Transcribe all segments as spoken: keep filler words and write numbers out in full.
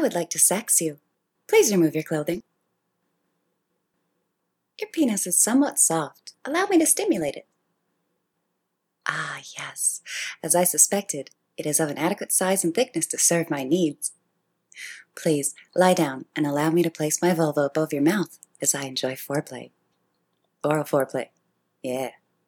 would like to sex you. Please remove your clothing. Your penis is somewhat soft. Allow me to stimulate it. Ah, yes. As I suspected, it is of an adequate size and thickness to serve my needs. Please, lie down and allow me to place my vulva above your mouth as I enjoy foreplay. Oral foreplay. Yeah.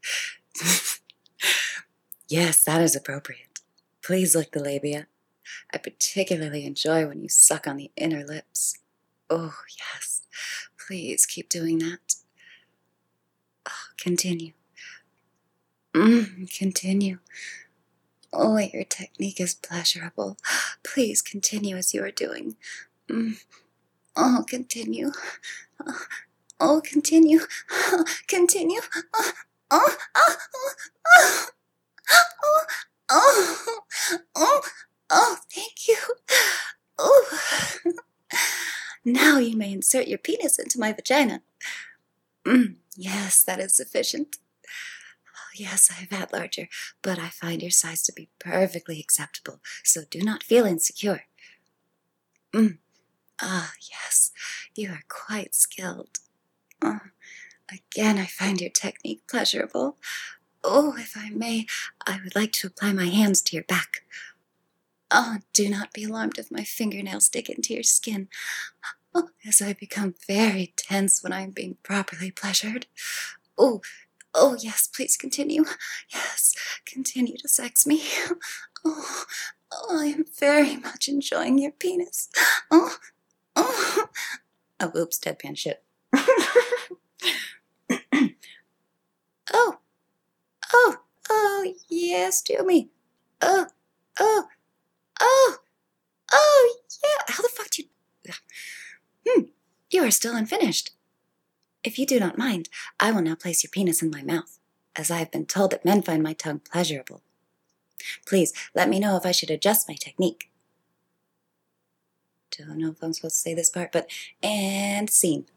Yes, that is appropriate. Please lick the labia. I particularly enjoy when you suck on the inner lips. Oh, yes. Please keep doing that. Oh, continue. Mm, continue. Oh, your technique is pleasurable. Please continue as you are doing. Mm. Oh, continue. Oh, continue. Continue. Oh, oh, oh, oh, oh, oh, oh, oh, thank you. Oh. Now you may insert your penis into my vagina. Mm, yes, that is sufficient. Yes, I have had larger, but I find your size to be perfectly acceptable, so do not feel insecure. Mm. Ah, yes, you are quite skilled. Oh, again, I find your technique pleasurable. Oh, if I may, I would like to apply my hands to your back. Oh, do not be alarmed if my fingernails dig into your skin, oh, as I become very tense when I am being properly pleasured. Oh, oh, yes, please continue. Yes, continue to sex me. Oh, oh, I am very much enjoying your penis. Oh, oh. Oh, oops, deadpan shit. Oh, oh, oh, yes, do me. Oh, oh, oh, oh, yeah. How the fuck do you... Hmm, you are still unfinished. If you do not mind, I will now place your penis in my mouth, as I have been told that men find my tongue pleasurable. Please, let me know if I should adjust my technique. Don't know if I'm supposed to say this part, but... And scene.